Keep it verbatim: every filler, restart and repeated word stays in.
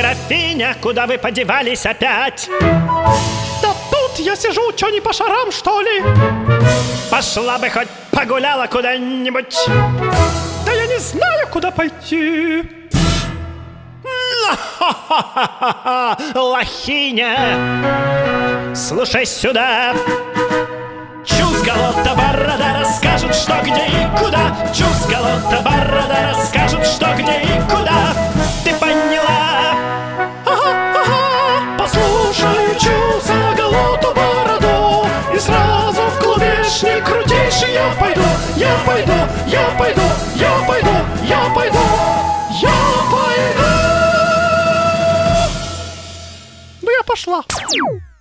графиня, куда вы подевались опять? Да тут я сижу, чё не по шарам, что ли? Пошла бы хоть погуляла куда-нибудь. Да я не знаю, куда пойти. Лохиня, слушай сюда. Чузгалота борода расскажет, что где и куда. Чузгалота борода расскажет, что где и куда. Ты поняла? Ага, ага. Послушай чузгалоту бороду и сразу в клубешник крутейший я пойду. Я пойду, я пойду, я пойду, я пойду, я пойду. Ну я пошла.